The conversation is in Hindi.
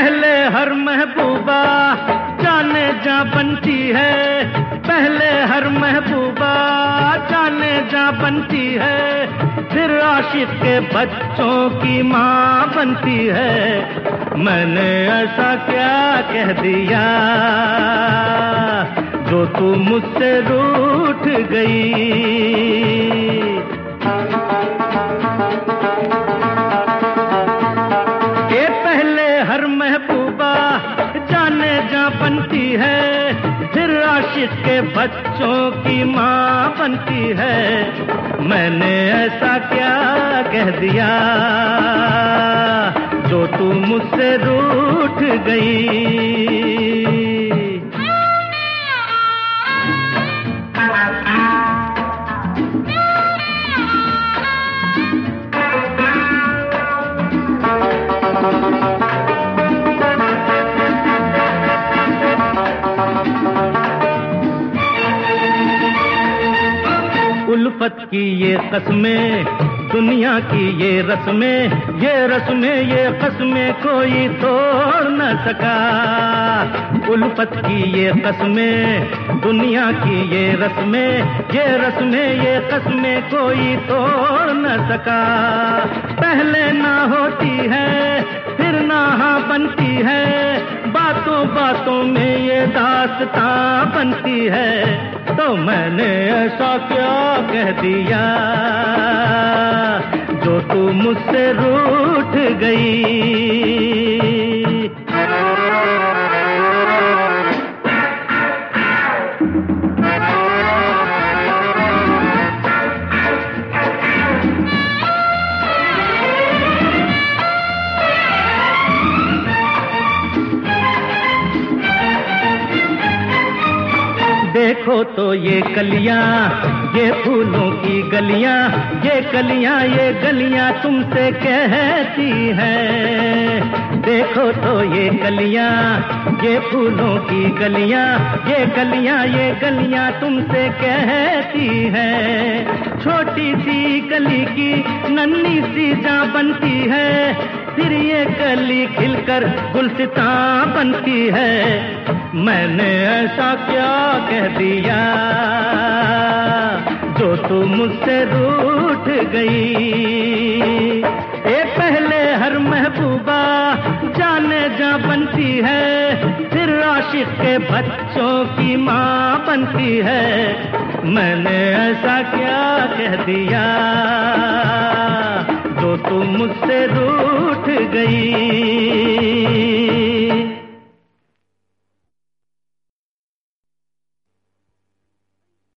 पहले हर महबूबा जाने जा बनती है, पहले हर महबूबा जाने जा बनती है, फिर आशिक के बच्चों की माँ बनती है। मैंने ऐसा क्या कह दिया जो तू मुझसे रूठ गई। ये पहले हर महबूबा जाने जा बनती है, फिर आशिक के बच्चों की माँ बनती है। मैंने ऐसा क्या कह दिया जो तू मुझसे रूठ गई। उल्फत की ये कसमें, दुनिया की ये रस्में, ये रस्में ये कसमें कोई तोड़ न सका। उल्फत की ये कसमें, दुनिया की ये रस्में, ये रस्में ये कसमें कोई तोड़ न सका। पहले ना होती है फिर ना हाँ बनती है, बातों बातों में ये दास्तां बनती है। तो मैंने ऐसा क्या कह दिया जो तू मुझसे रूठ गई। देखो तो ये कलियां, ये फूलों की गलियां, ये कलियां ये गलियां तुमसे कहती हैं। देखो तो ये कलियां, ये फूलों की गलियां, ये कलियां ये गलियां तुमसे कहती हैं। छोटी सी कली की नन्ही सी जा बनती है, फिर ये कली खिलकर गुलसितां बनती है। मैंने ऐसा क्या कह दिया जो तू मुझसे रूठ गई। ये पहले हर महबूबा जाने जा बनती है, फिर आशिक के बच्चों की माँ बनती है। मैंने ऐसा क्या कह दिया जो तू मुझसे रूठ गई।